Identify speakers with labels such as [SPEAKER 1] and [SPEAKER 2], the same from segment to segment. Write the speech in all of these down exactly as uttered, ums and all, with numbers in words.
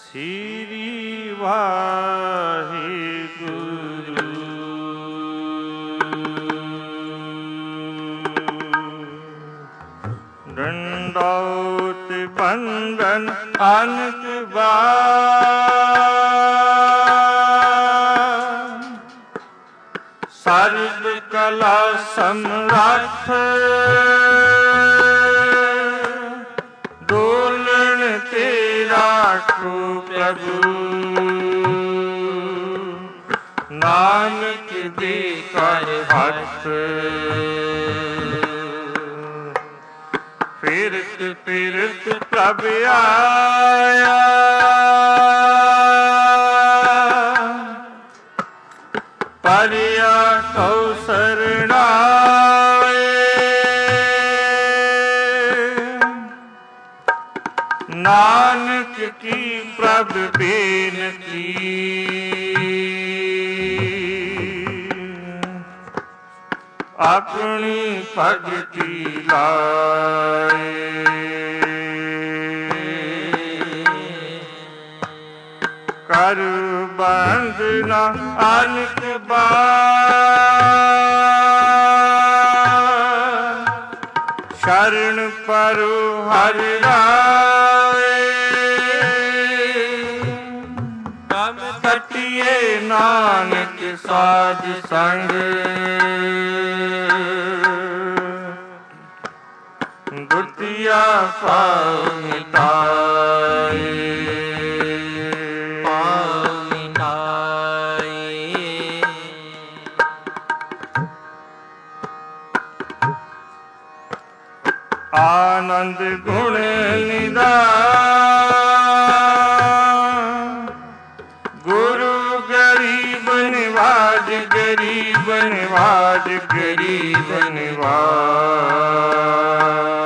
[SPEAKER 1] ਸ੍ਰੀ ਵਾਹਿਗੁਰੂ। ਡੰਡੌਤ ਬੰਦਨ ਅਨਕ ਬਾਣ, ਸਰਬ ਕਲਾ ਸਮਰੱਥ, ਡੋਲਣ ਤੇ ਰਾਖੋ ਪ੍ਰਭੂ, ਨਾਨਕ ਦੇ ਕਰ ਹੱਥ। ਫਿਰਤ ਫਿਰਤ ਪ੍ਰਭ ਆਇਆ, ਪਰਿਆ ਕਉ ਸਰਣਾਏ, ਨਾਨਕ ਕੀ ਪ੍ਰਭ ਬੇਨਤੀ, ਆਪਣੀ ਭਗਤੀ ਲਾਏ। ਕਰ ਬੰਦਨਾ ਅਨਕ ਬਾਣ, ਸ਼ਰਨ ਪਰੁ ਹਰਿ ਰਾਏ, ਕਮ ਕਟਿਏ ਨਾਨਕ ਸਾਧ ਸੰਗ, ਦੁਤੀਆ ਪਾਉ ਮਿਟਾਏ। ਪਾਉ ਮਿਟਾਏ। ਆਨੰਦ ਗੁਣ ਨਿਧਾਨ, ਗੁਰੂ ਗਰੀਬ ਨਿਵਾਜ, ਗਰੀਬ ਨਿਵਾਜ, ਗਰੀਬ ਨਿਵਾਜ।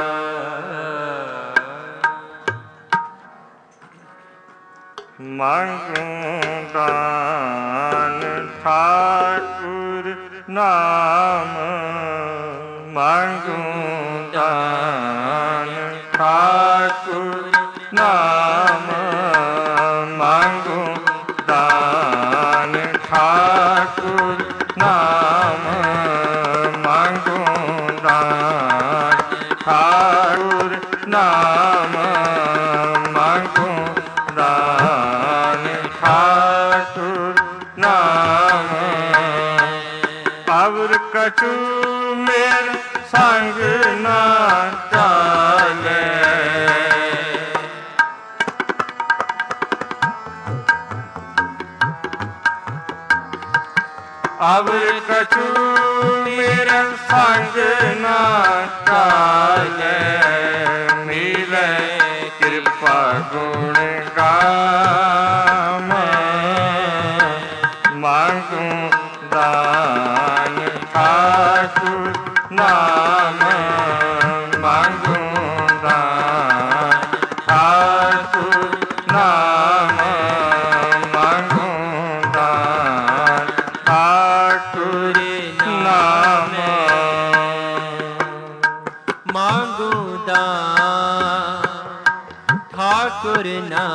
[SPEAKER 1] ਮੰਗੂ ਦਾਨ ਠਾਕੁਰ ਨਾਮ, ਮੰਗੂ ਦਾਨ ਠਾਕੁਰ ਨਾਮ, ਮੰਗੂ ਦਾਨ ਠਾਕੁਰ ਨਾਮ, ਮੰਗੂ ਦਾਨ ਠਾਕੁਰ ਨਾਮ, ਮੰਗੂ ਦਾਨ ਠਾਕੁਰ ਨਾਮ। ਅਵਰ ਕਛੂ ਮੇਰ ਸੰਗ ਨਾ ਚਾਲੇ, ਅਵਰ ਕਛੂ ਮੇਰਾ ਸੰਗ ਨਾ ਚਾਲੇ, ਮਿਲੇ ਕਿਰਪਾ ਗੁਣ ਗਾਮ, ਮੰਗੂ ਦਾਨ ਠਾਕੁਰ ਨਾਮ, ਮੰਗੂ ਦਾਨ ਠਾਕੁਰ ਨਾਮ, ਮੰਗੂ ਦਾਨ ਠਾਕੁਰ ਨਾਮ।
[SPEAKER 2] ਮੰਗੂ ਦਾਨ ਠਾਕੁਰ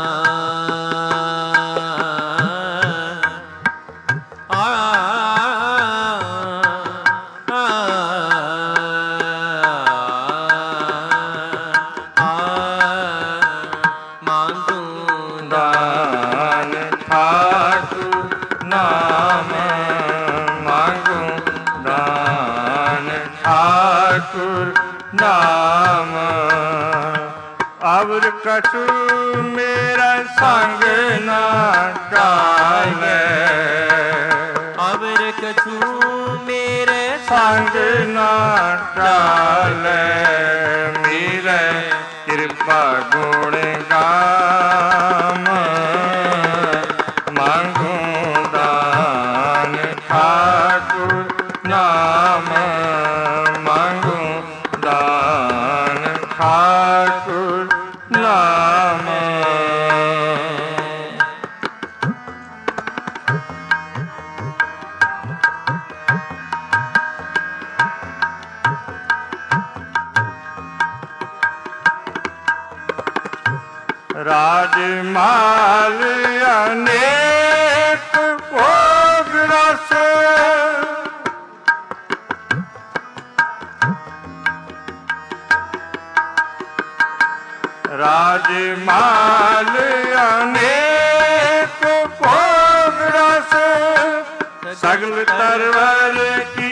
[SPEAKER 1] ਨਾਮ। ਅਵਰ ਕਛੂ ਮੇਰਾ ਸੰਗ ਨਾ ਟਾਲੇ,
[SPEAKER 2] ਅਵਰ ਕਛੂ ਮੇਰੇ
[SPEAKER 1] ਸੰਗ ਨਾ ਟਾਲੇ, ਮੇਰੇ ਕਿਰਪਾ ਗੁਣ ਗਾਮ, ਮੰਗੂ ਦਾਨ ਠਾਕੁਰ ਨਾਮ, ਮੰਗੂ ਦਾਨ ਠਾਕੁਰ ਨਾਮ। माल अनेक भोग रस राज माल अनेक भोग रस सगल तरवर की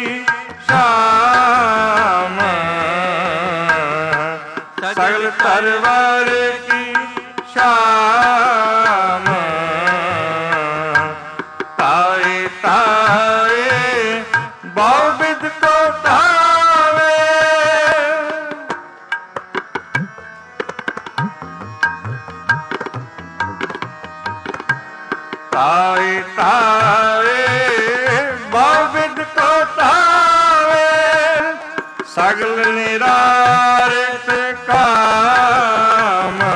[SPEAKER 1] शाम सगल तरवर की शाम ताए ताए बहुविध को धावे ताए ताए बहुविध को धावे सगल निरारित काम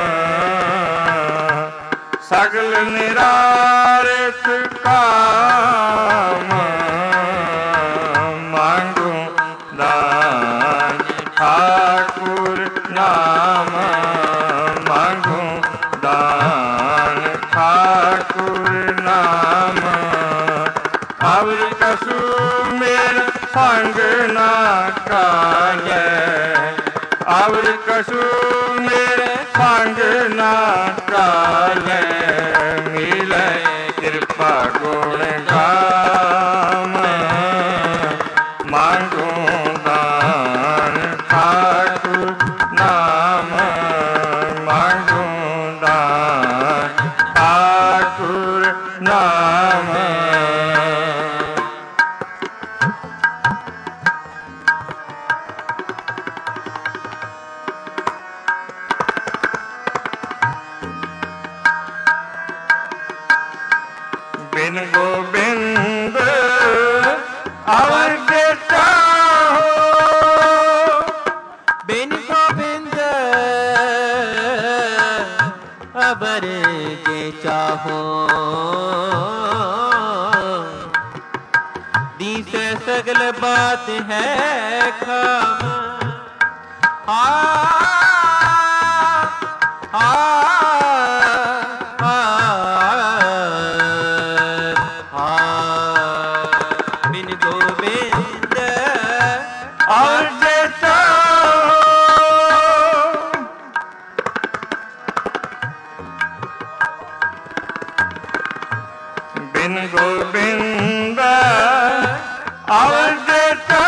[SPEAKER 1] सगल निरारित काम मांगू दान ठाकुर नाम मांगू दान ठाकुर नाम और कसू मेरा संग ना काले और कसू मेरे संग ना काले मिले कृपा गुण गाम मांगू दान ठाकुर नाम मांगू दान ठाकुर नाम बिन गोविंद और के चाहो
[SPEAKER 2] बिन गोविंद अबर के चाहो दीस सगल बात है खाम आ आ
[SPEAKER 1] बिन गोविंद और देता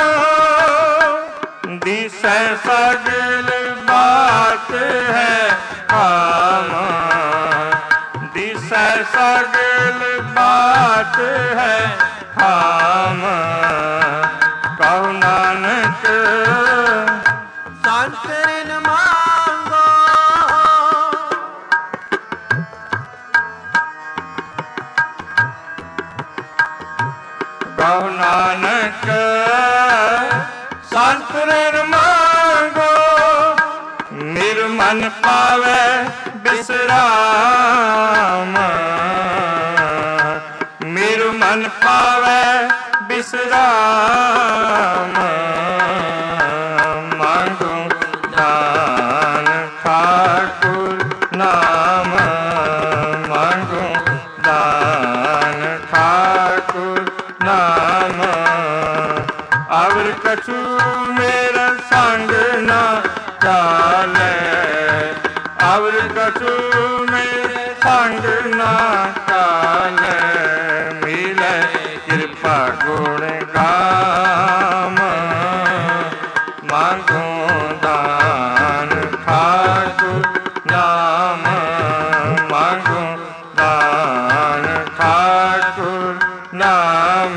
[SPEAKER 1] दिस सगल बात है काम दिस सगल बात है काम कहु नानक
[SPEAKER 2] सांसरन मांगो
[SPEAKER 1] कहु नानक संतरन मांगो निर्मन पावे विश्राम निर्मन पावे विश्राम मांगो दान ठाकुर नाम मांगो दान ठाकुर नाम और कछु मेरा संग ना चाले और कछु मेरे संग ना चाले मिले कृपा गुण गाम मांगो दान ठाकुर नाम मांगो दान ठाकुर नाम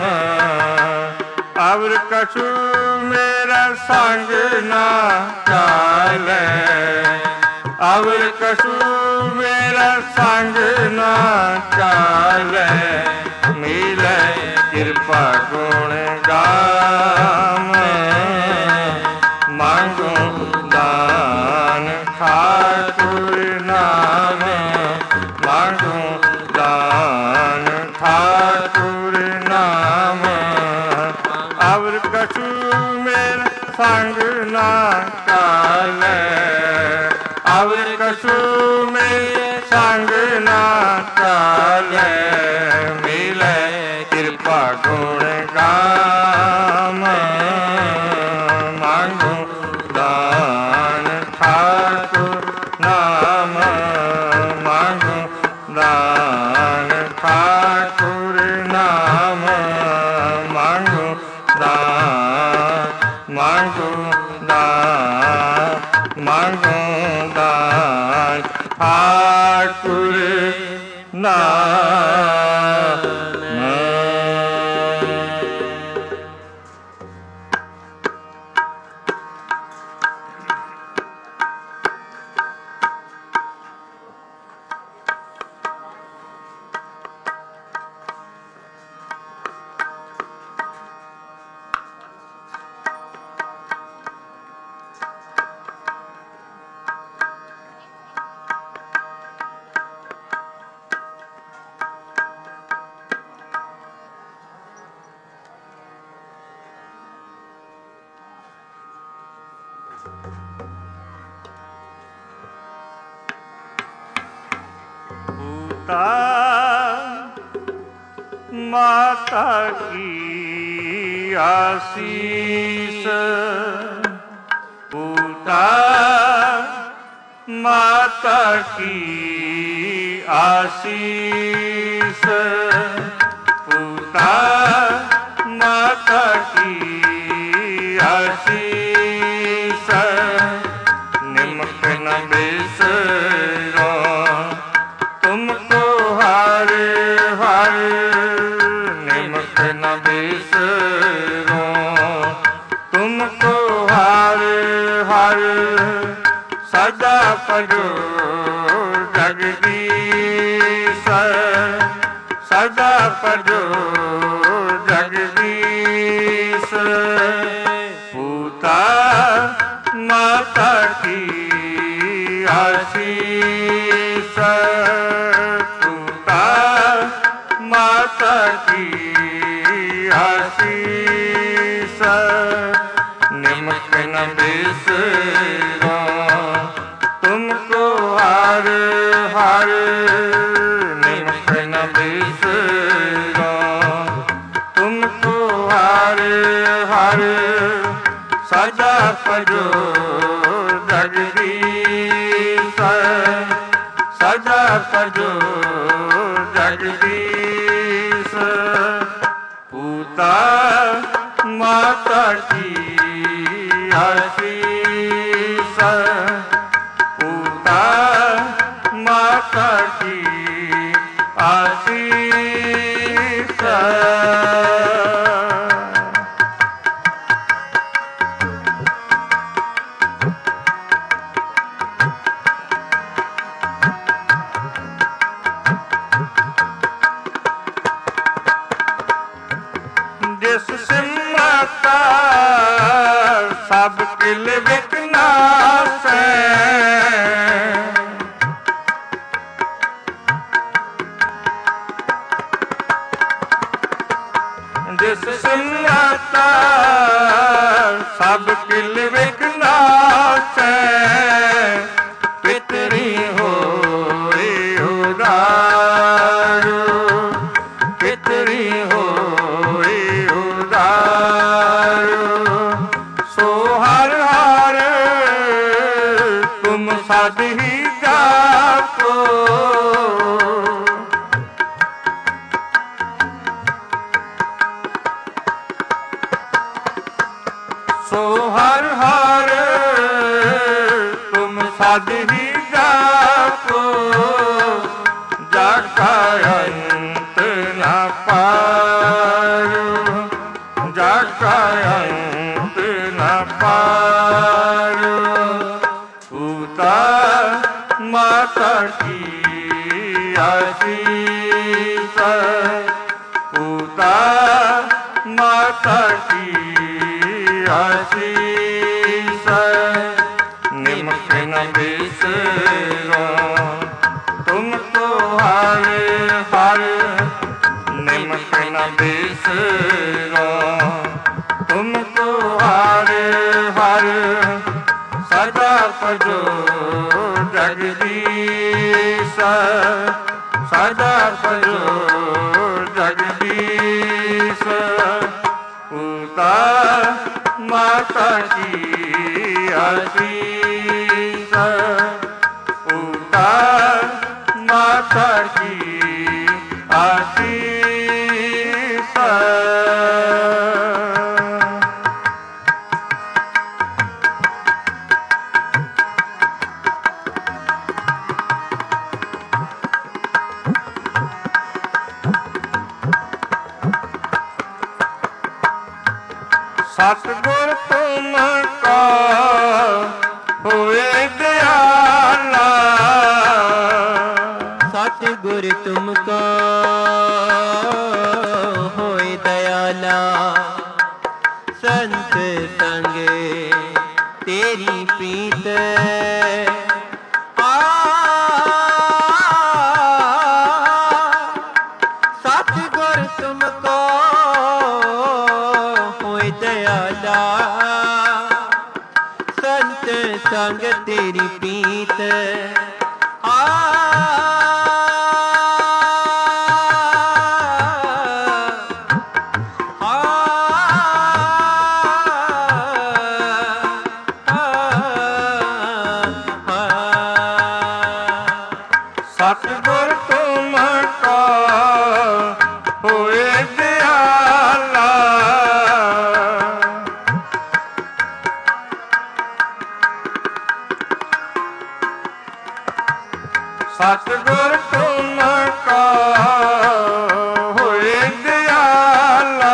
[SPEAKER 1] और कछु मेरा संग ना चाले और कछु मेरा संग ना चाले मिले कृपा गुण गाम मांगो दान ठाकुर नाम मांगो दान ठाकुर नाम और कछु मेरा संग ना चाले और कछु मेरे संग ना चाले, मिले कृपा गुण गाम। मांगू दान ठाकुर नाम, मांगू दान ठाकुर नाम, मांगू दान, मांगू दान, मांगू दान ठाकुर नाम। माता की आशीष, पूता माता की आशीष, पूता माता की आशीष। निमक न बिसरो तुमको हर हर, निमक न बिसरो तुमको हर हर। सदा पढ़ो जगदीश, सदा पढ़ो जगदीश। पूता माता की आशीष, पूता माता की आशीष। निमक न बिसरो तुमको हर हर, निमक न बिसरो तुमको हर हर। सदा पढ़ो जगदीश, सदा पढ़ो जगदीश। पूता माता की आशीष, पूता माता की आशीष। जिस माता सब किल विकनाश, जिस माता सब किल विकनाश। पितरी हो उदारो, पितरी हो साध ही जाको। सो हर हर तुम साध ही जाको। जाका अंत न पारो, जाका अंत न पारो। पूता माता की आशीष, पूता माता की आशीष। निमक न बिसरो तुमको हर हर, निमक न बिसरो तुमको हर हर। सदा पढ़ो जगदीश सदा भजो जगदीश पूता माता की आशीष पूता माता की आशीष सतगुर तुमको होए दयाला
[SPEAKER 2] सतगुर तुमको होए दयाला संत संग तेरी प्रीत आ सतगुर तुमको होए दयाला संत संग तेरी प्रीत आ
[SPEAKER 1] सतगुर तुमको होए दयाला सतगुर तुमको होए दयाला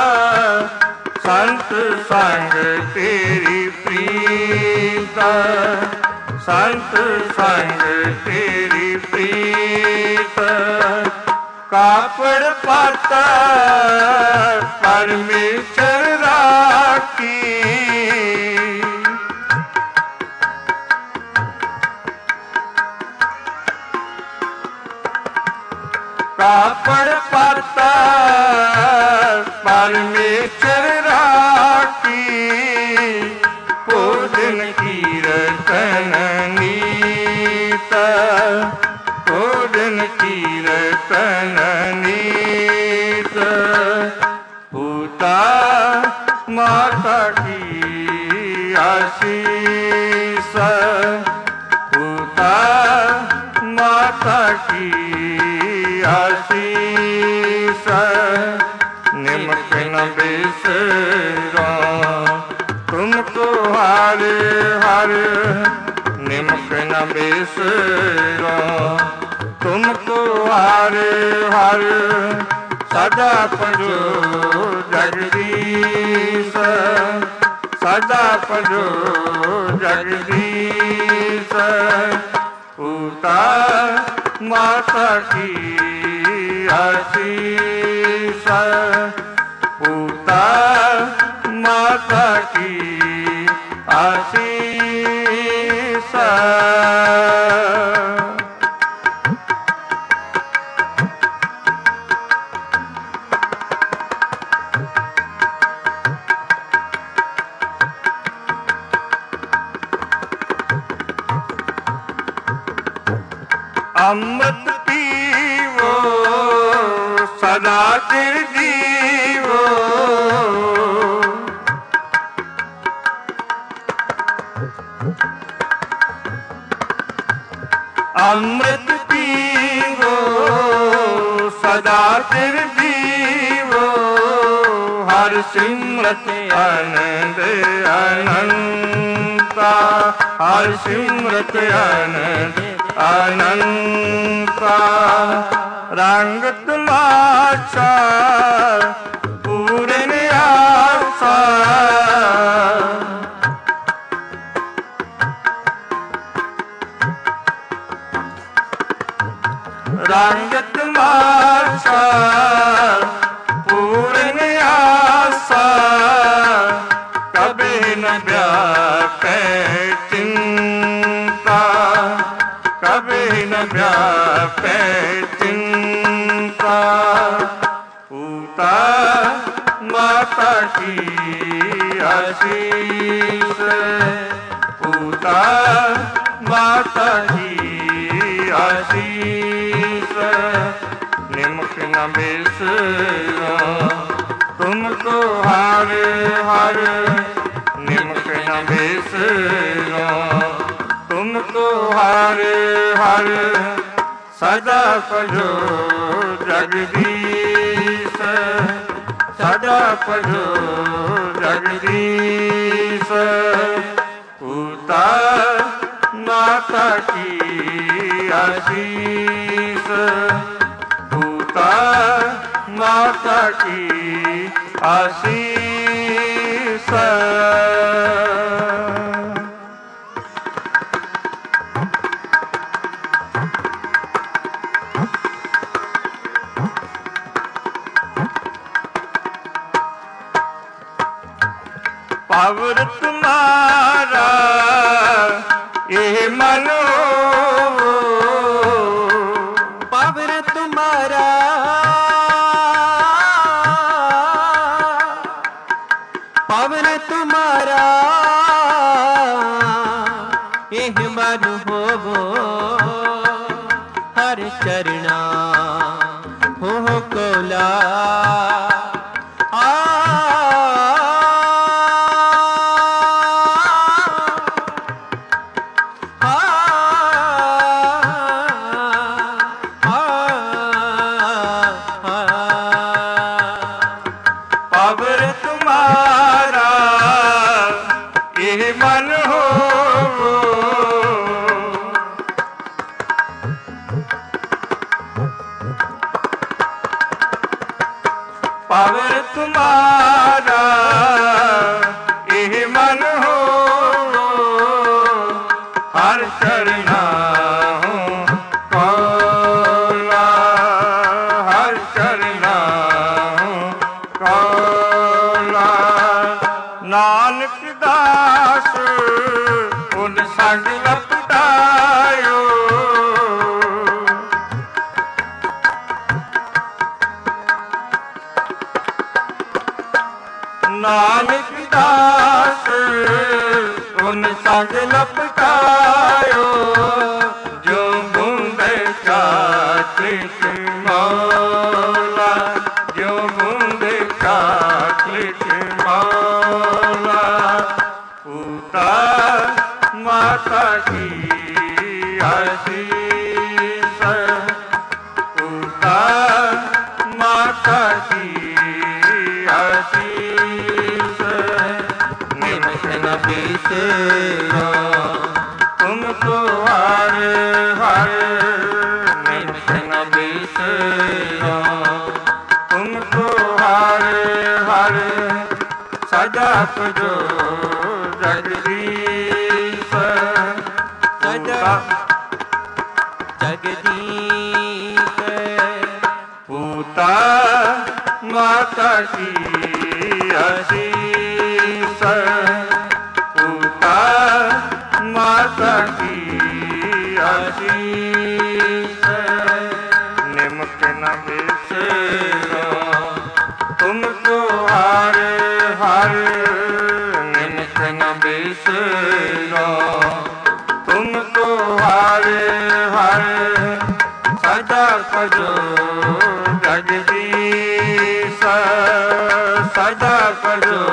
[SPEAKER 1] संत संग तेरी प्रीत संत संग तेरी प्रीत कापड़ पाता परमेश्वर राखी कापड़ पाता परमेश्वर राखी भोजन कीर्तन नीत भोजन कीर्तन नीत पूता माता की आशीष पूता माता की आशीष निमक न बिसरो तुमको हर हर निमक न बिसरो तुमको हर हर सदा भजो जगदीश सदा भजो जगदीश पूता माता की आशीष पूता माता की आशीष अमृत पीवो सदा चिर जीवो अमृत पीवो सदा चिर जीवो हर सिमरत आनंद अनंता हर सिमरत आनंद अनंता रंग तमाशा पूरन आशा रंग तमाशा पूरन आशा कभी न व्यापे चिंता कभी न व्यापे चिंता पूता माता की आशीष पूता माता की आशीष निमक न बिसरो तुमको हर हर निमक न बिसरो तुमको हर हर सदा पढ़ो जगदीश सदा पढ़ो जगदीश पूता माता की आशीष पूता माता की आशीष पावर तुम्हारा ये मनो
[SPEAKER 2] पावर तुम्हारा पावर तुम्हारा यह मन होवो हर चरणा हो कोला
[SPEAKER 1] पावर तुम्हारा यह मन हो हर चरना हो कौला हर चरना हो कौला नानक दास उन संग लपटायो नानक दास उन संग लपटायो जो बूंदे चाटलिक मौला जो बूंदे चाटलिक मौला पूता माता की आशीष पूता माता की आशीष निमक न बिसरो तुमको हर हर निमक न बिसरो तुमको हर हर सदा पढ़ो जगदीश
[SPEAKER 2] सदा जगदीश
[SPEAKER 1] पूता माता की आशीष पूता माता की आशीष निमक न बिसरो तुमको हर हर निमक न बिसरो तुमको हर हर सदा पढ़ो जगदीश सदा पढ़ो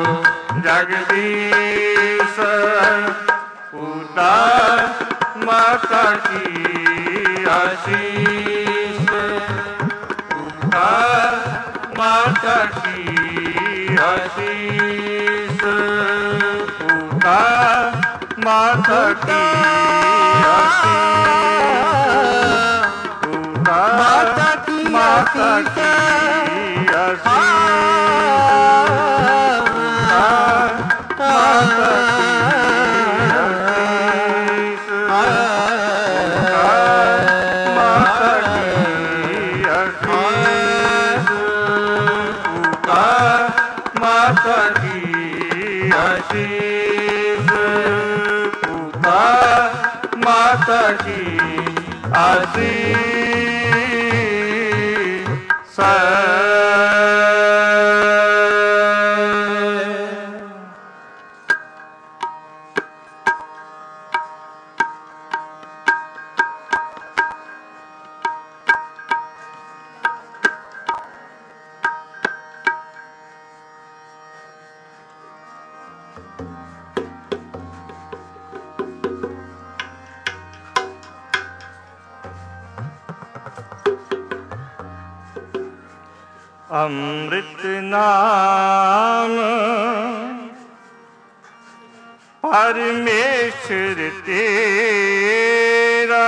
[SPEAKER 1] जगदीश पूता माता की आशीष पूता माता की आशीष पूता माता की आशीष पूता
[SPEAKER 2] माता की
[SPEAKER 1] माता की माता की आशीष पूता माता की आशीष ਅੰਮ੍ਰਿਤ ਨਾਮ ਪਰਮੇਸ਼ਰ ਤੇਰਾ,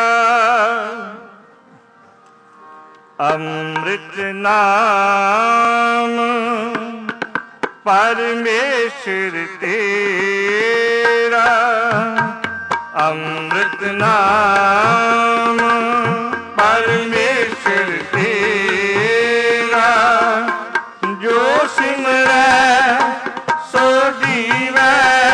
[SPEAKER 1] ਅੰਮ੍ਰਿਤ ਨਾਮ ਪਰਮੇਸ਼ਰ ਤੇਰਾ, ਅੰਮ੍ਰਿਤ ਨਾਮ ਪਰਮੇਸ਼ਰ ਤੇਰਾ, ਜੋ ਸਿਮਰੈ ਸੋ ਜੀਵੈ,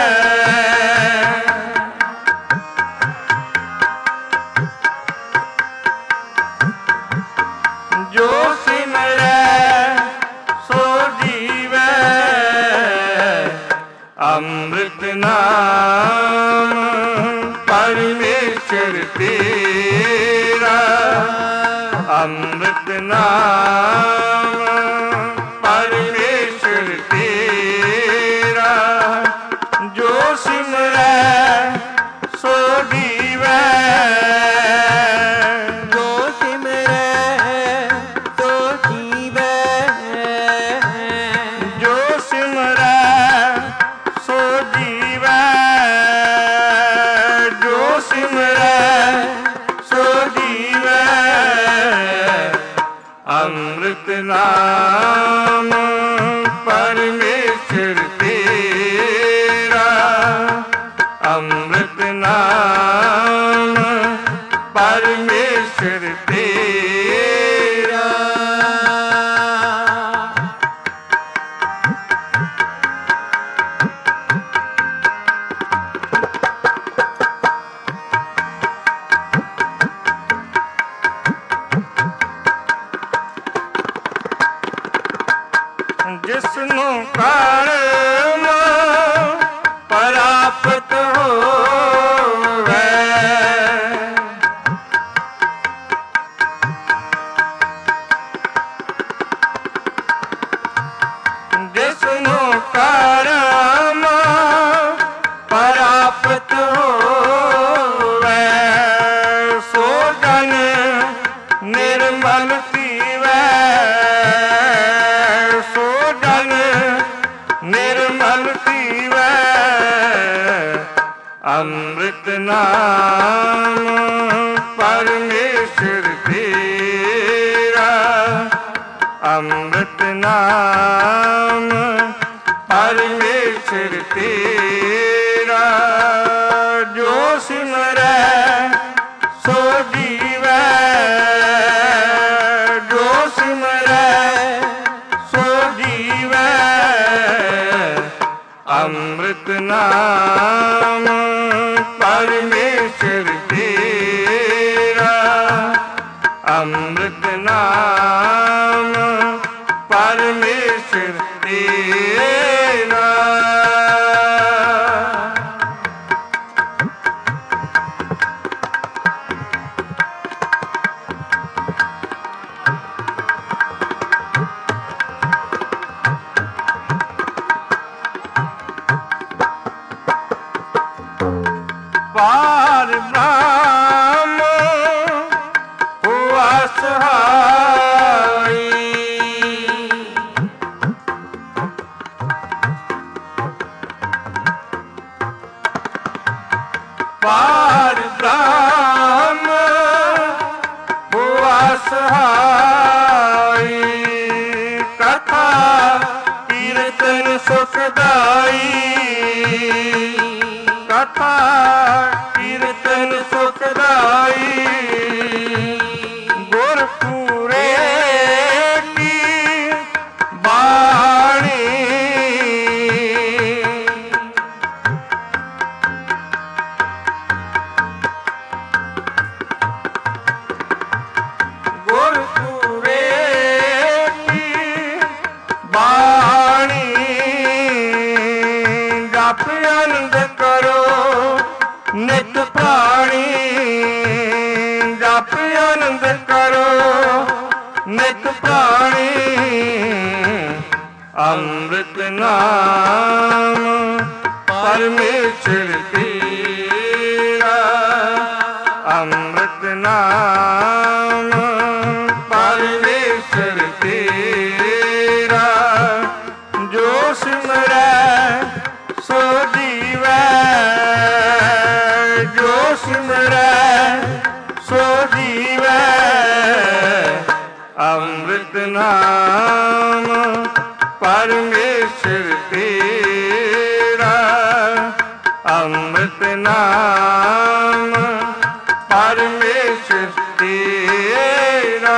[SPEAKER 1] ਜੋ ਸਿਮਰੈ ਸੋ ਜੀਵੈ, ਅੰਮ੍ਰਿਤ ਨਾਮ ਪਰਮੇਸ਼ਰ ਤੇਰਾ, ਅੰਮ੍ਰਿਤ ਨਾਮ ਪਰਮੇਸ਼ਰ ਤੇਰਾ, ਜੋ ਸਿਮਰੈ ਸੋ ਜੀਵੈ,
[SPEAKER 2] ਜੋ ਸਿਮਰੈ ਸੋ ਜੀਵੈ,
[SPEAKER 1] ਜੋ ਸਿਮਰੈ ਸੋ ਜੀਵੈ, ਜੋ ਸਿਮਰੈ ਸੋ ਜੀਵੈ, ਅੰਮ੍ਰਿਤ ਨਾਮ ਪਰਮੇਸ਼ਰ ਤੇਰਾ, ਅੰਮ੍ਰਿਤ ਨਾਮ ਪਰਮੇਸ਼ਰ ਤੇਰਾ। ਜਿਸਨੂੰ ਕਰਮ ਪ੍ਰਾਪਤ ਹੋਵੇ, ਜਿਸਨੂੰ ਕਰਮ ਪ੍ਰਾਪਤ ਹੋਵੇ, ਸੋ ਜਨ ਨਿਰਮਲ ਪੀਵੈ, ਸੋ ਜਨ ਨਿਰਮਲ ਪੀਵੈ, ਅੰਮ੍ਰਿਤ ਨਾਮ ਪਰਮੇਸ਼ਰ ਤੇਰਾ, ਅੰਮ੍ਰਿਤ ਨਾਮ ਪਰਮੇਸ਼ਰ ਤੇਰਾ, ਜੋ ਸਿਮਰੈ ਸੋ ਜੀਵੈ, ਜੋ ਸਿਮਰੈ ਸੋ ਜੀਵੈ, ਅੰਮ੍ਰਿਤ ਨਾਮ ਪਰਮੇਸ਼ਰ ਤੇਰਾ, ਅੰਮ੍ਰਿਤ ਨਾਮ ਪਰਮੇਸ਼ਰ ਤੇਰਾ। ਪਾਰ ਬ੍ਰਹਮ ਹੁਆ ਸਹਾਈ, ਪਾਰ ਬ੍ਰਹਮ ਹੁਆ ਸਹਾਈ, ਕਥਾ ਕੀਰਤਨ ਸੁਖਦਾਈ, ਕਥਾ ਕੀਰਤਨ ਸੁਖਦਾਈ, ਗੁਰਪੂਰੇ ਕੀ ਬਾਣੀ, ਗੁਰਪੂਰੇ ਕੀ ਬਾਣੀ, ਜਪ ਆਨੰਦ ਕਰੋ ਨਿਤ ਪ੍ਰਾਣੀ, ਜਪ ਆਨੰਦ ਕਰੋ ਨਿਤ ਪ੍ਰਾਣੀ, ਅੰਮ੍ਰਿਤ ਨਾਮ ਪਰਮੇਸ਼ਰ ਤੇਰਾ, ਅੰਮ੍ਰਿਤ ਨਾਮ ਪਰਮੇਸ਼ਰ ਤੇਰਾ। ਅੰਮ੍ਰਿਤ ਨਾਮ ਪਰਮੇਸ਼ਰ ਤੇਰਾ, ਅੰਮ੍ਰਿਤ ਨਾਮ ਪਰਮੇਸ਼ਰ ਤੇਰਾ।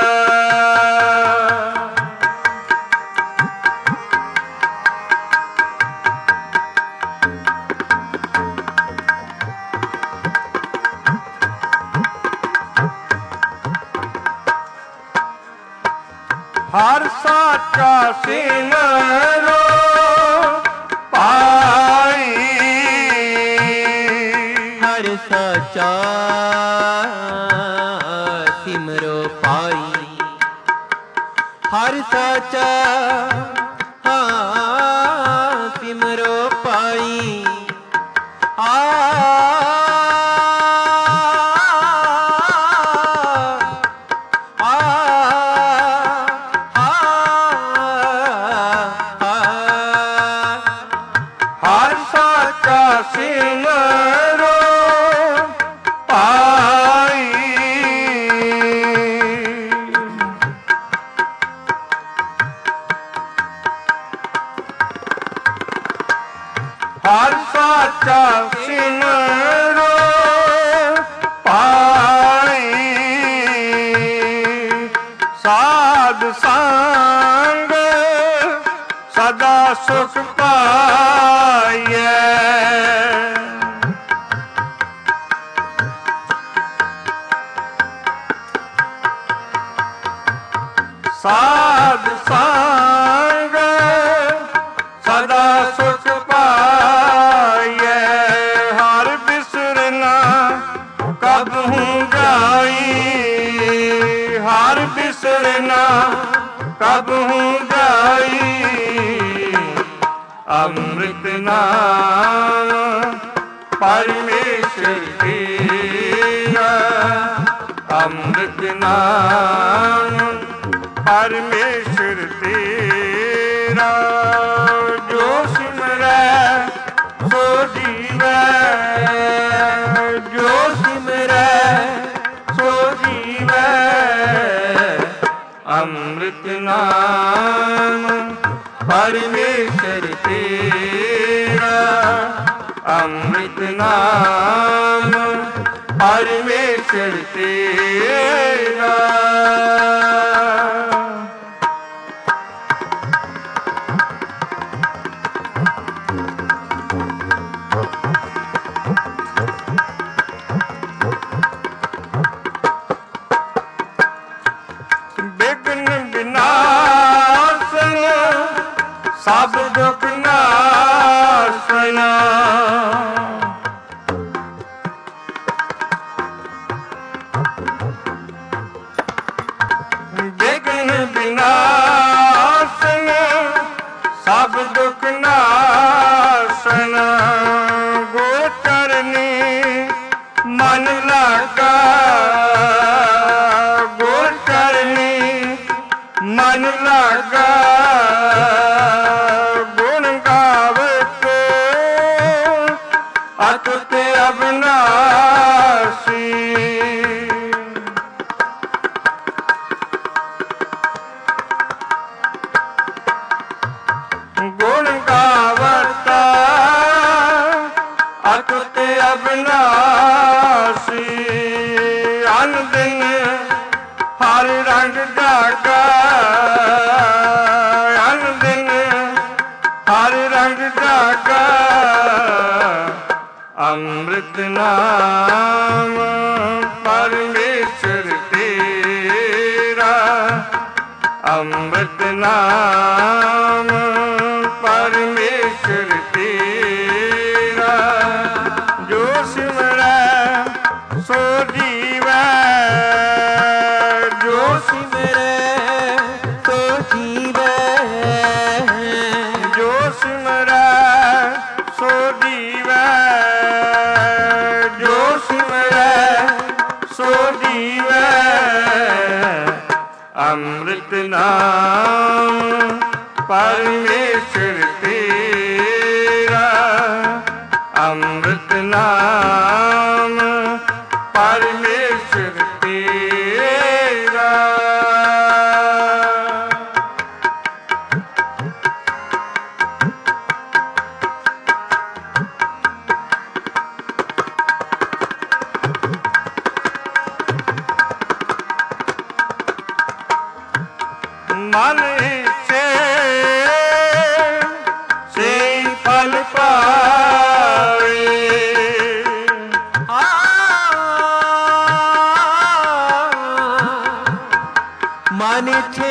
[SPEAKER 1] ਹਰ ਸਾਚਾ ਸਿਮਰੋ ਪਾਈ,
[SPEAKER 2] ਹਰ ਸਾਚਾ ਸਿਮਰੋ ਪਾਈ, ਹਰ ਸਾਚਾ ਹਾਂ ਸਿਮਰੋ ਪਾਈ। ਆ
[SPEAKER 1] ਸਿਮਰੋ ਪਾਈ, ਹਰ ਸਾਚਾ ਸਿਮਰੋ ਪਾਈ, ਸਾਧ ਸੰਗ ਸਦਾ ਸੁਖ ਪਾਈਐ, ਸਾਧ ਸੰਗ ਸਦਾ ਸੁਖ ਪਾਈਐ। ਹਰ ਬਿਸਰਨਾ ਕਬਹੂ ਜਾਈ, ਹਰ ਬਿਸਰਨਾ ਕਬਹੂ ਜਾਈ, ਅੰਮ੍ਰਿਤ ਨਾਮ ਪਰਮੇਸ਼ਰ ਤੇਰਾ, ਅੰਮ੍ਰਿਤ ਨਾਮ ਪਰਮੇਸ਼ਰ ਤੇਰਾ। ਜੋ ਸਿਮਰੈ ਸੋ ਜੀਵੈ, ਜੋ ਸਿਮਰੈ ਸੋ ਜੀਵੈ, ਅੰਮ੍ਰਿਤ ਨਾਮ ਪਰਮੇਸ਼ਰ ਤੇਰਾ, ਅੰਮ੍ਰਿਤ ਨਾਮ ਪਰਮੇਸ਼ਰ ਤੇਰਾ। ਬਿਘਨ ਵਿਨਾਸ਼ਨ ਸਭ ਦੁਖ ਨਾਸਨਾ, ਬਿਘਨ ਵਿਨਾਸ਼ਨ ਸਭ ਦੁਖ ਨਾਸਨਾ, ਗੋਚਰਨੀ ਮਨ ਲਾਗਾ, ਗੋਚਰਨੀ ਮਨ ਲਾਗਾ, ਗੁਣ ਗਾਵਤ ਅਤੁੱਟ ਅਬਨਾਸੀ, ਗੁਣ ਗਾਵਤ ਅਤੁੱਟ ਅਬਨਾਸੀ, ਅਨ ਦਿਨ ਹਰ ਰੰਗ ਜਾਗਾ, ਅਨ ਦਿਨ ਹਰ ਰੰਗ ਜਾਗਾ, ਅੰਮ੍ਰਿਤ ਨਾਮ ਪਰਮੇਸ਼ਰ ਤੇਰਾ, ਅੰਮ੍ਰਿਤ ਨਾਮ ਪਰਮੇਸ਼ਰ ਤੇਰਾ। ਜੋ ਸਿਮਰੈ ਸੋ ਜੀਵੈ, ਜੋ
[SPEAKER 2] ਸਿਮਰੈ ਸੋ ਜੀਵੈ,
[SPEAKER 1] ਜੋ ਸਿਮਰੈ ਸੋ ਜੀਵੈ, ਜੋ ਸਿਮਰੈ ਸੋ ਜੀਵੈ, ਅੰਮ੍ਰਿਤ ਨਾਮ ਪਰਮੇਸ਼ਰ ਤੇਰਾ, ਅੰਮ੍ਰਿਤ ਨਾਮ ਪਰਮੇਸ਼ਰ ਤੇਰਾ। मन इच्छे से फल पावे।
[SPEAKER 2] मन इच्छे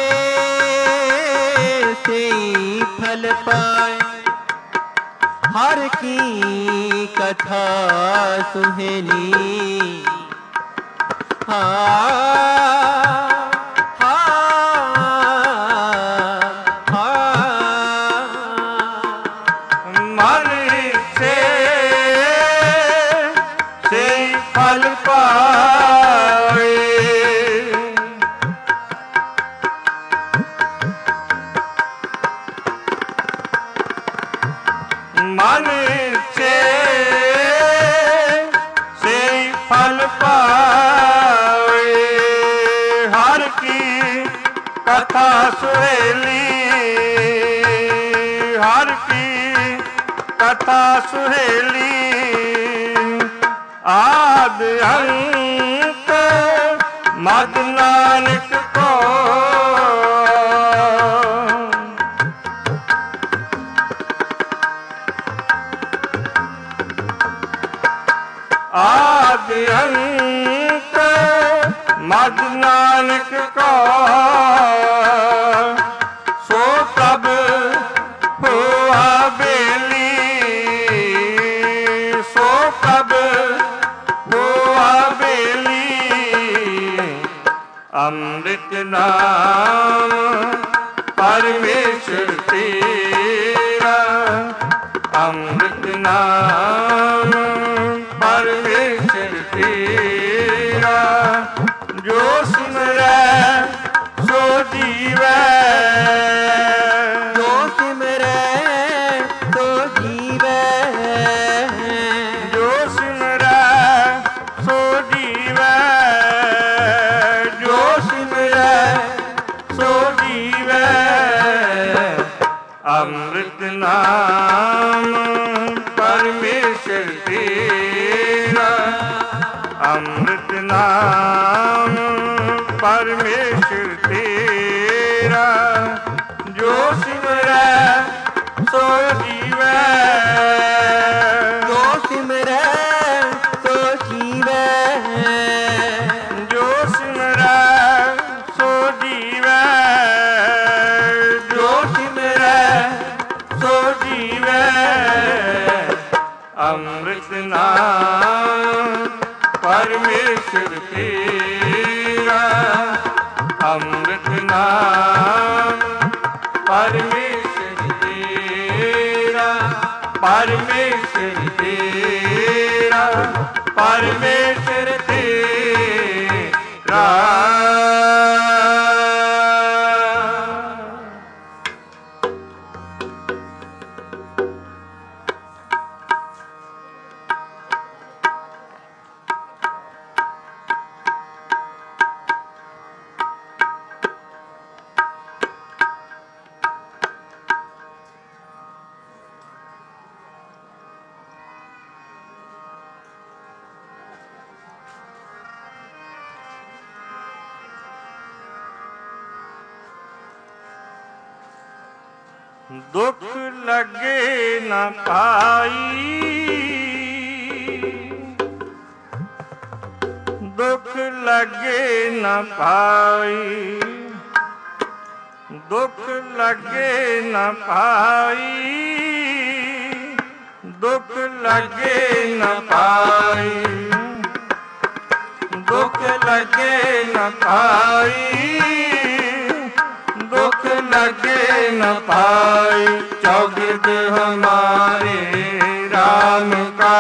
[SPEAKER 2] से फल पाए, हर की कथा सुहेली। हाँ
[SPEAKER 1] मन इच्छे से फल पावे। मन इच्छे से फल पावे, हर की कथा सुहेली। हर की कथा सुहेली, आद अंत मद नानक को। आद अंत मद नानक को, सो तब हुआ बेली। सो तब हुआ बेली, अमृत नाम परमेश्वर तेरा। अमृत नाम परमेश्वर तेरा, जो सिमरै सो जीवै।
[SPEAKER 2] जो सिमरै सो जीवै।
[SPEAKER 1] जो सिमरै सो जीवै। जो सिमरै सो जीवै। अमृत नाम परमेश्वर तेरा। अमृत नाम परमेश्वर तेरा, जो सिमरै सो जीवै।
[SPEAKER 2] जो सिमरै सो जीवै।
[SPEAKER 1] जो सिमरै सो जीवै। जो सिमरै सो जीवै। अमृत नाम परमेश्वर तेरा। अमृत नाम परमेश्वर तेरा। परमेश्वर तेरा। परमेश्वर तेरा। दुख लगे न पाई। दुख लगे न पाई। दुख लगे न पाई। दुख लगे न पाई। दुख लगे न पाई। दुख लगे न पाई। चौगिर्द हमारे राम का।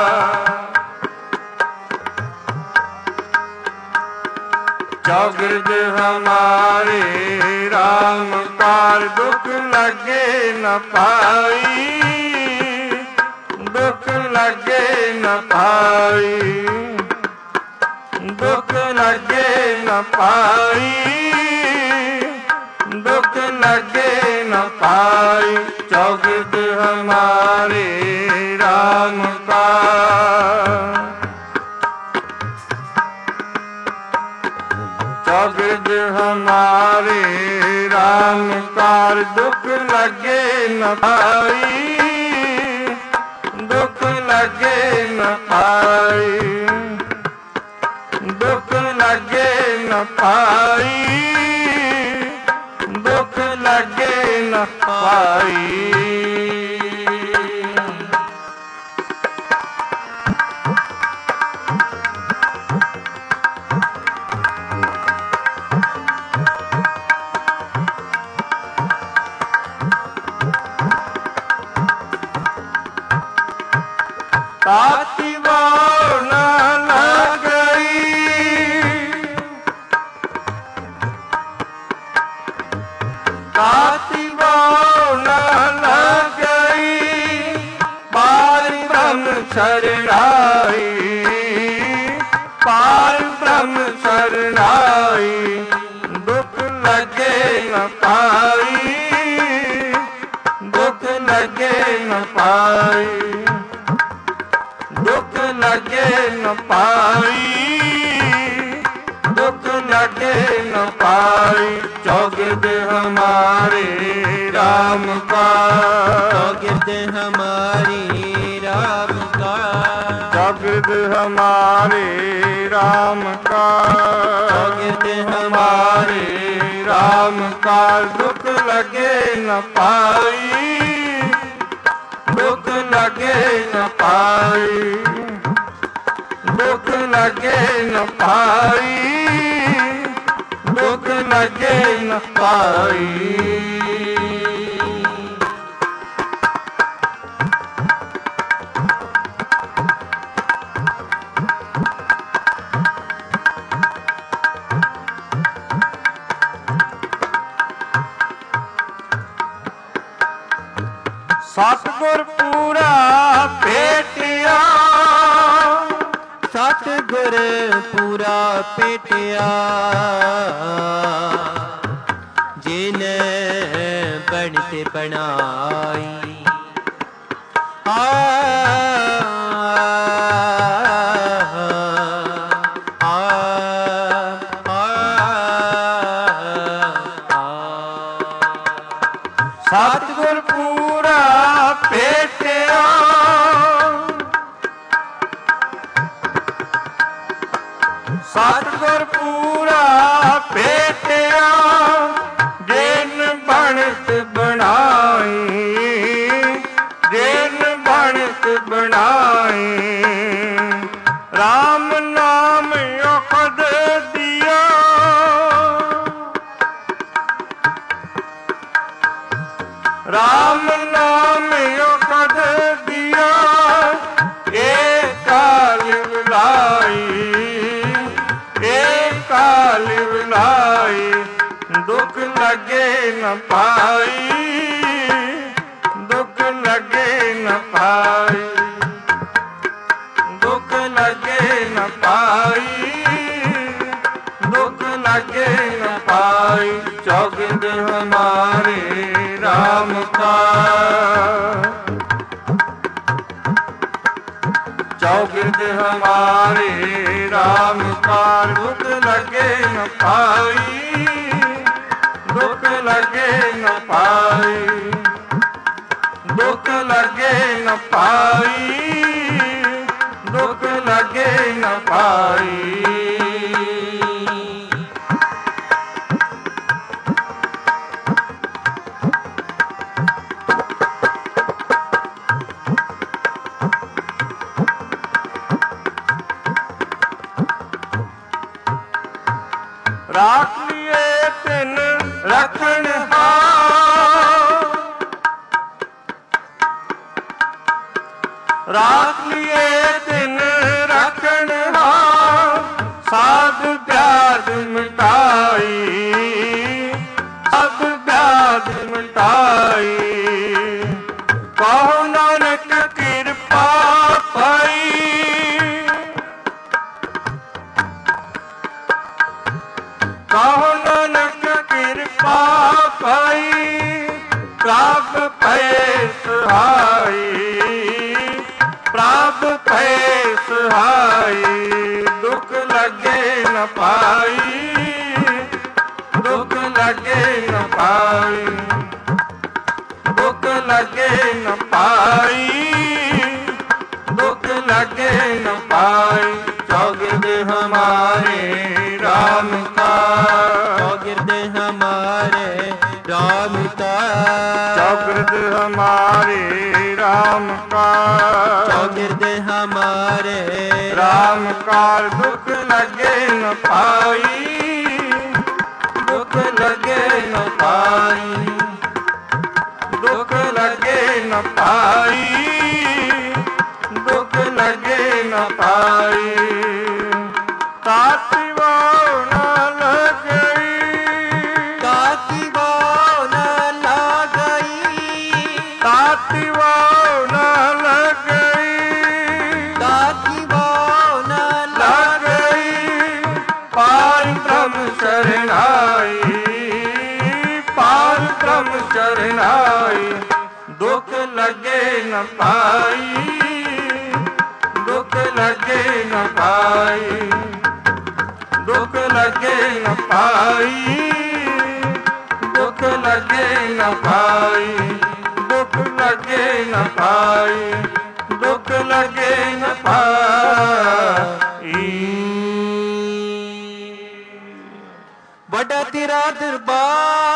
[SPEAKER 1] चौगिर्द हमारे राम का। दुख लगे न पाई। दुख लगे न पाई। दुख लगे न पाई। दुख लगे न पाई। चौगिर्द हमारे राम का। चौगिर्द हमारे राम कार दुख लगे न पाई, दुख लगे न पाई, दुख लगे न पाई, दुख लगे न पाई। ताती वाव न लग गई, ताती वाव न लग गई, पार ब्रह्म शरणाई, पार ब्रह्म शरणाई, दुख लगे न पाई, दुख लगे न पाई, दुख लगे न पाई, दुख लगे न पाई। चौगिर्द हमारे राम का,
[SPEAKER 2] चौगिर्द हमारे राम का,
[SPEAKER 1] चौगिर्द हमारे राम का,
[SPEAKER 2] चौगिर्द
[SPEAKER 1] हमारे राम का, दुख लगे न पाई, दुख लगे न पाई, दुख लगे न पाई, दुख लगे न पाई। सतगुर पूरा भेटिया,
[SPEAKER 2] सतगुर पूरा भेटिया, जिने बनत बनाई, आ
[SPEAKER 1] सतगुर पूरा भेटिया, सतगुर पूरा भेटिया, जिन बनत बनाई, जिन बनत बनाई, राम नाम औखद दिया, राम नाम औखद दिया, एक काल विलाई, एक काल विलाई, दुख लगे न पाई, दुख लगे न पाई, दुख लगे न पाई, दुख लगे न पाई। चौगिर्द हमारे राम का, चौगिर्द हमारे राम का, दुख लगे न पाई, दुख लगे न पाई, दुख लगे न पाई, दुख लगे न पाई। राख लिए तिन रखन हार, राख लिए तिन रखन हार, साध व्याध मिटाई, सब व्याध मिटाई, कहो नानक कृपा पाई, कहो नानक कृपा पाई, प्राप्त भय सहाई, प्राप्त भय सहाई, दुख लगे न पाई, ਦੁੱਖ ਲੱਗੇ ਨ ਪਾਈ, ਦੁੱਖ ਲੱਗੇ ਨ ਪਾਈ, ਦੁੱਖ ਲੱਗੇ ਨ ਪਾਈ। ਚੌਗਿਰਦ ਹਮਾਰੇ ਰਾਮ ਕਾ,
[SPEAKER 2] ਚੌਗਿਰਦ ਹਮਾਰੇ ਰਾਮ ਕਾ,
[SPEAKER 1] ਚੌਗਿਰਦ ਹਮਾਰੇ ਰਾਮ ਕਾ,
[SPEAKER 2] ਚੌਗਿਰਦ ਹਮਾਰੇ
[SPEAKER 1] ਰਾਮ ਕਾਰ। ਦੁੱਖ ਲੱਗੇ ਨ ਪਾਈ, ਦੁੱਖ ਲੱਗੇ ਨ ਪਾਈ, ਦੁੱਖ ਲੱਗੇ ਨ ਪਾਈ, ਦੁੱਖ ਲੱਗੇ ਨ ਪਾਈ। ਤਾਤੀ ਵਾਹ ਨ ਲੱਗਈ,
[SPEAKER 2] ਤਾਤੀ ਵਾਹ ਨ ਲੱਗਈ,
[SPEAKER 1] ਤਾਤੀ ਵਾਹ ਨ ਲੱਗਈ,
[SPEAKER 2] ਤਾਤੀ ਵਾਹ ਨ
[SPEAKER 1] ਲੱਗਈ। ਪਾਰ ਬ੍ਰਹਮ ਸ਼ਰਨਾਈ, ਪਾਰ ਬ੍ਰਹਮ ਸ਼ਰਨਾਈ। ਦੁੱਖ ਲੱਗੇ ਨ ਪਾਈ, ਦੁੱਖ ਲੱਗੇ ਨ ਪਾਈ, ਦੁੱਖ ਲੱਗੇ ਨ ਪਾਈ, ਦੁੱਖ ਲੱਗੇ ਨ ਪਾਈ, ਦੁੱਖ ਲੱਗੇ ਨ ਪਾਈ, ਦੁੱਖ ਲੱਗੇ ਨ ਪਾਈ।
[SPEAKER 2] ਵੱਡਾ ਤੇਰਾ ਦਰਬਾਰ,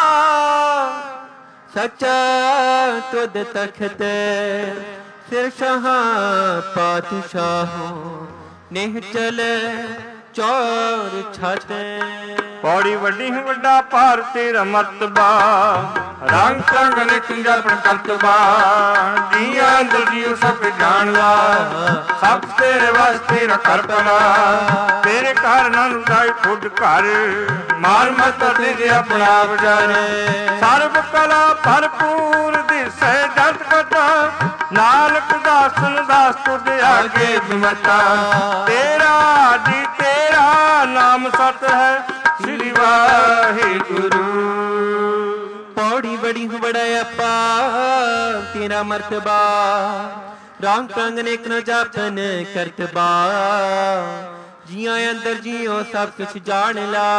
[SPEAKER 2] ਸੱਚਾ ਤੁਧ ਤਖਤ, ਸਿਰ ਸ਼ਾਹਾਂ ਪਾਤਸ਼ਾਹੋਂ ਨਿਹ ਚਲੇ ਚੌਰ ਛਤ।
[SPEAKER 1] ਪੌੜੀ ਵੱਡੀ ਹੈ ਵੱਡਾ ਭਾਰ ਤੇਰਾ ਮਰਤਬਾ, ਰੰਗ ਸੰਗ ਨਿਕ ਜਪਨ ਕਰਤਬਾ। ਜੀਆਂ ਦਿਲ ਜੀਉ ਸਭ ਜਾਣਦਾ, ਸਭ ਤੇਰੇ ਵਾਸਤੇ ਰਖਰ ਪਲਾ। ਤੇਰੇ ਘਰ ਨਨ ਦਾਈ ਖੁਦ ਘਰ, ਮਾਰ ਮਤ ਤੇਰੇ ਆਪਣਾ ਬਜਾਰੇ। ਸਰਬ ਕਲਾ ਭਰਪੂਰ ਦਿਸੈ ਜਤ ਕਟਾ, ਨਾਨਕ ਦਾਸਨ ਦਾਸ ਤੁਧ ਆਗੇ ਬਿਮਤਾ। ਤੇਰਾ ਜੀ ਤੇਰਾ ਨਾਮ ਸਤ ਹੈ, ਸ੍ਰੀ ਵਾਹਿਗੁਰੂ।
[SPEAKER 2] ਪੌੜੀ ਬੜੀ ਬੜਾ ਆਪਾ ਤੇਰਾ ਮਰਤਬਾ, ਰੰਗ ਰੰਗ ਨੇਕ ਨ ਜਾਪਨ ਕਰਤਬਾ। ਜੀਆਂ ਅੰਦਰ ਜੀਓ ਸਭ ਕੁਛ ਜਾਣ ਲਾ,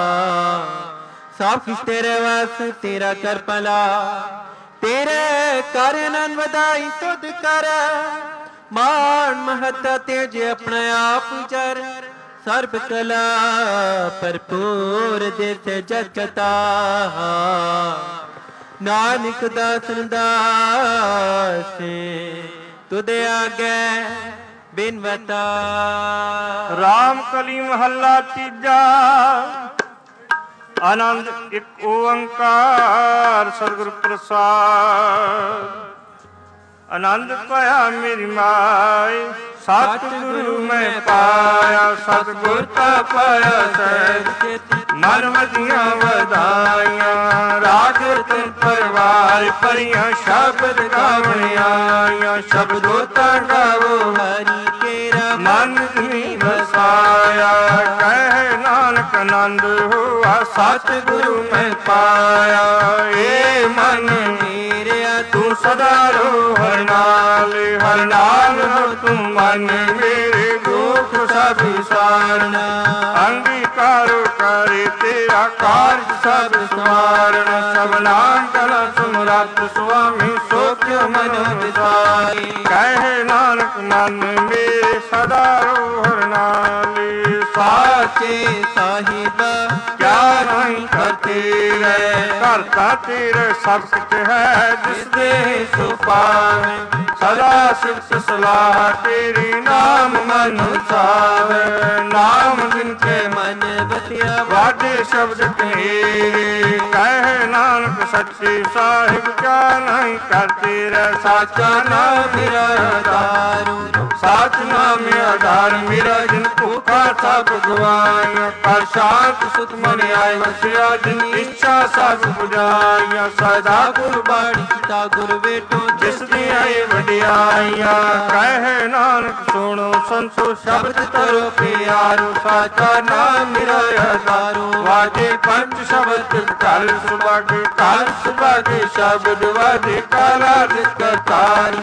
[SPEAKER 2] ਸਭ ਕੁਛ ਤੇਰੇ ਵਾਸ ਤੇਰਾ ਕਰ ਭਲਾ। ਤੇਰੇ ਕਰ ਨਨ ਵਧਾਈ ਤੁਧ ਕਰ, ਮਾਨ ਮਹੱਤਾ ਤੇਜ ਆਪਣਾ ਆਪ ਚਰ। ਸਰਬ ਕਲਾ ਭਰਪੂਰ ਦੇਤੇ ਜਗ ਕਤਾ, ਨਾਨਕ ਦਾਸਨ ਦਾਸੇ ਤੁਧ ਆਗੇ ਬਿਨਵਤਾ।
[SPEAKER 1] ਰਾਮ ਕਲੀ ਮਹੱਲਾ ਤੀਜਾ। ਆਨੰਦ ਇੱਕ ਓੰਕਾਰ ਸਤਿਗੁਰ ਪ੍ਰਸਾਦ। ਆਨੰਦ ਪਾਇਆ ਮੇਰੀ ਮਾਈ, ਸਤਿਗੁਰੂ ਮੈਂ ਪਾਇਆ। ਸਤਿਗੁਰ ਤਾ ਪਾਇਆ ਸਹਿਜ, ਮਨ ਵਧੀਆਂ ਵਧਾਈਆਂ। ਰਾਗ ਰਤਨ ਪਰਵਾਰ ਭਰੀਆਂ, ਸ਼ਬਦ ਗਾਵਣ ਆਈਆਂ। ਸ਼ਬਦੋ ਤਾ ਗਾਵੋ
[SPEAKER 2] ਹਰੀ ਕੇਰਾ
[SPEAKER 1] ਮਨ ਜਿ ਵਸਾਇਆ। ਕਹਿ ਨਾਨਕ ਆਨੰਦ ਹੋਆ, ਸਤਿਗੁਰੂ ਮੈਂ ਪਾਇਆ। ਏ ਮਨ ਮੇਰਿਆ ਤੂੰ ਸਦਾ ਰੋ ਹਰਿ ਨਾਲ, ਹਰਿ ਨਾਲ ਰੋ ਤੂੰ ਮਨ ਮੇਰੇ। ਦੁਖ ਸਭ ਸਾਰਨਾ, ਅੰਗੀਕਾਰੋ ਕਰੇ ਤੇਰਾ ਕਾਰਜ ਸਭ ਸਵਾਰਨਾ। ਸਭਨਾ ਕਲਾ ਸਮਰੱਥ ਸੁਆਮੀ, ਸੋਖਿ ਮਨ ਵਿਸਾਰੀ। ਕਹਿ ਨਾਨਕ ਮਨ ਮੇਰੇ ਸਦਾ ਰੋ ਹਰਿ ਨਾਲ।
[SPEAKER 2] ਸਾਚੇ ਸਾਹਿਬ
[SPEAKER 1] ਕਿਆ ਨਹੀਂ ਕਰਤੇ ਰਹਿ, ਕਰਤਾ ਤੇਰੇ ਸਭ ਕੁਛ ਹੈ। ਜਿਸ ਦੇ ਸੋ ਪਾਵੇ, ਸਦਾ ਸਿਫਤ ਸਲਾਹ ਤੇਰੀ। ਨਾਮ ਮਨ ਸਾਵੇ, ਨਾਮ ਜਿਨ ਕੇ
[SPEAKER 2] ਮਨ ਬਸਿਆ
[SPEAKER 1] ਵਾਡੇ ਸ਼ਬਦ ਕਹੇਰੇ। ਕਹਿ ਨਾਨਕ ਸੱਚੇ ਸਾਹਿਬ ਕਿਆ ਨਹੀਂ ਕਰਤੇ ਰਹਿ। ਸਾਚਾ ਨਾਮ ਮੇਰਾ ਆਧਾਰ, ਸਾਚ ਨਾਮ ਆਧਾਰ ਮੇਰਾ। ਜਿਨ ਭੁੱਖਾ ਸਭ ਗਵਾਈਆਂ, ਪਰ ਸ਼ਾਂਤ ਸੁਤ ਮਨ ਆਏ ਵਸਿਆ। ਜਿਨ ਇੱਛਾ ਸਭ ਪੁਜਾਈਆਂ, ਸਦਾ ਗੁਰਬਾਣੀ
[SPEAKER 2] ਕੀਤਾ ਗੁਰ ਵੇਟੋ।
[SPEAKER 1] ਜਿਸ ਦੀ ਆਏ ਵਡਿਆਈਆਂ। ਕਹਿ ਨਾਨਕ ਸੁਣੋ ਸੰਤੋ, ਸ਼ਬਦ ਤਰੋ ਪਿਆਰੋ। ਸਾਚਾ ਨਾਮ ਮੇਰਾ ਆਧਾਰੋ, ਵਾਜੇ ਪੰਜ ਸ਼ਬਦ ਘਰ ਸੁਭਾਗੇ। ਘਰ ਸੁਭਾਗੇ ਸ਼ਬਦ ਵਾਜੇ, ਕਾਲਾ ਦਿਸ ਕਰਤਾਰੀਆਂ।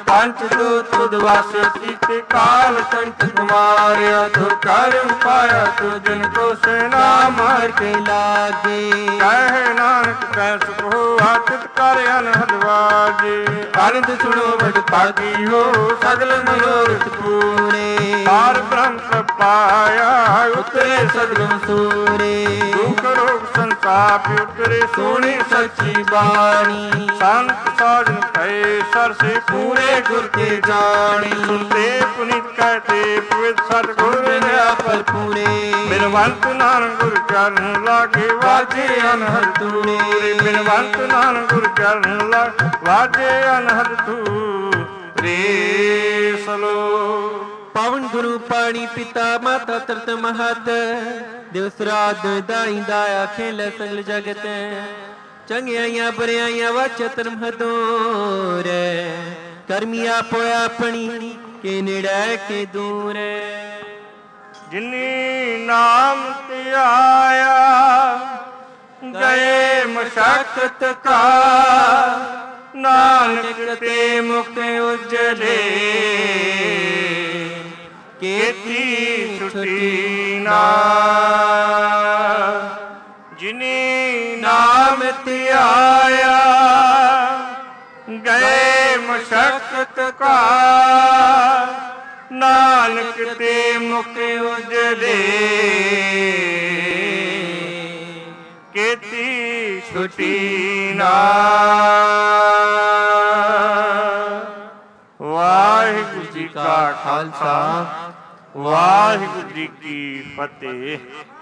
[SPEAKER 1] ਪੰਚ ਦੋ ਤੁਧ ਵਾਸੇ ਕੀਤੇ ਕਾਲ ਕੰਠ ਕੁਮਾਰਿਆ ਤੋ ਕਰਮ ਪਾਇਆ ਤੋ ਜਨ ਕੋ ਸੇਨਾ ਮਾਰ
[SPEAKER 2] ਕੇ ਲਾਗੇ
[SPEAKER 1] ਕਹਿ ਨਾਨਕ ਕੈ ਸੁਖ ਹੋਆ ਤਿਤ ਕਰ ਅਨਹਦ ਵਾਜੇ ਅਨੰਦ ਸੁਣੋ ਬੜ ਭਾਗੀ ਹੋ ਸਗਲ ਮਨੋਰਥ ਪੂਰੇ ਪਾਰ ਬ੍ਰਹਮ ਸਭ ਪਾਇਆ ਉਤਰੇ ਸਦਗੁਣ ਸੂਰੇ ਦੁਖ ਰੋਗ ਸੰਤਾਪ ਉਤਰੇ ਸੋਹਣੀ ਸੱਚੀ ਬਾਣੀ ਸੰਤ ਸਾਜਨ ਭਏ ਸਰਸੇ ਪੂਰੇ ਗੁਰ ਕੇ ਜਾਣੀ ਸੁਣਤੇ ਪੁਨੀਤ ਕਹਤੇ ਪਵਿੱਤ ਸਤਿਗੁਰ ਆਪਰ ਪੂਰੇ ਬਿਨਵੰਤ ਨਾਨਕ ਗੁਰ ਚਰਨ ਲਾਗੇ ਵਾਜੇ ਅਨਹਦ ਤੂਰੇ ਬਿਨਵੰਤ ਨਾਨਕ ਗੁਰ ਚਰਨ ਲਾਗੇ ਵਾਜੇ ਅਨਹਦ ਤੂਰੇ ਸਲੋ
[SPEAKER 2] ਪਵਨ ਗੁਰੂ ਪਾਣੀ ਪਿਤਾ ਮਾਤਾ ਤਰਤ ਮਹਤ ਦਿਵਸ ਰਾਤ ਦਾਈ ਦਾਇਆ ਖੇਲੇ ਸਗਲ ਜਗਤ ਚੰਗਿਆਈਆਂ ਬਰਿਆਈਆਂ ਵਚ ਧਰਮ ਦੂਰ ਕਰਮੀ ਆਪੋ ਆਪਣੀ ਕੇ ਨੇੜੇ ਕੇ ਦੂਰ
[SPEAKER 1] ਜਿਨੀ ਨਾਮ ਧਿਆਇਆ ਗਏ ਮਸ਼ਕਤ ਕਾ ਨਾਨਕ ਤੇ ਮੁਖ ਉਜਲੇ ਕੀਤੀ ਛੁਟੀ ਨਾ ਜਿਨੀ ਨਾਮ ਧਿਆਇਆ ਗਏ ਮਸ਼ਕਤ ਕਾ ਨਾਨਕ ਤੇ ਮੁਖ ਉਜਲੇ ਕੀਤੀ ਛੁਟੀ ਨਾ ਵਾਹਿਗੁਰੂ ਜੀ ਕਾ ਖਾਲਸਾ ਵਾਹਿਗੁਰੂ ਜੀ ਕੀ ਫਤਿਹ।